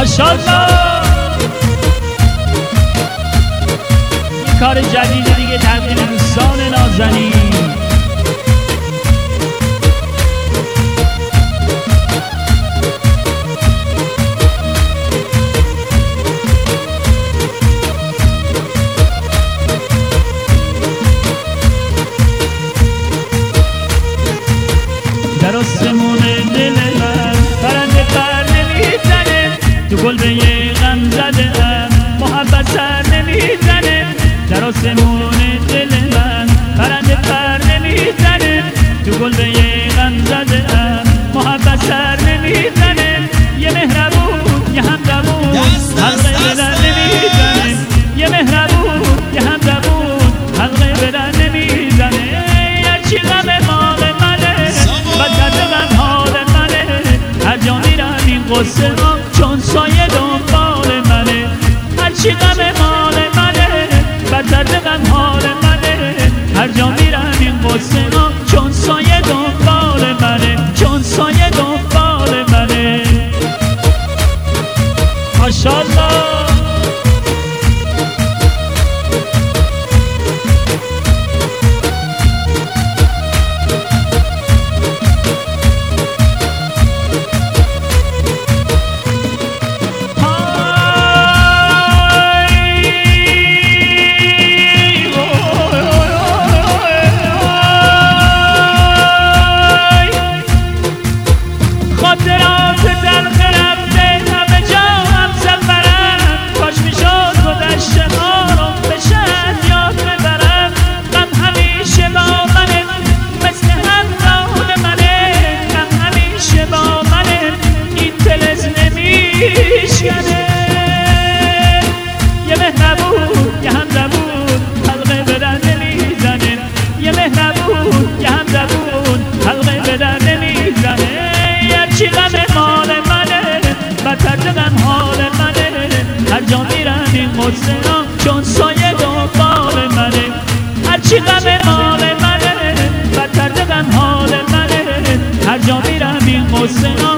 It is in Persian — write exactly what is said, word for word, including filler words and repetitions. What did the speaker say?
ماشاءالله. این کار جدید دیگه تقدیم دوستان نازنین. در آسمون دل من پرنده پر نمیزنه، تو کلبه غم زده ام محبت سر نمیزنه. در آسمون دل من پرنده پر نمیزنه، تو کلبه غم زده ام محبت سر نمیزنه. یه مهربون یه همدمون حلقه بدن نمیزنه، یه مهربون یه همدمون حلقه بدن نمیزنه. هرچی غم مال منه بدتر غم حال منه، هر جا میرم این قصه ها چون سایه دنبال منه. هرچی غم مال منه بدتر غم حال منه، هر جا میرم این قصه ها چون سایه دنبال منه، چون سایه دنبال منه. ماشاءالله. یه مهربون یه همدمون حلقه بدن نمیزنه، یه مهربون یه همدمون حلقه بدن نمیزنه. هرچی غم مال منه بدتر غم حال منه، هر جا میرم این قصه ها چون سایه دنبال منه. هرچی غم مال منه بدتر غم حال منه، هر جا میرم این قصه ها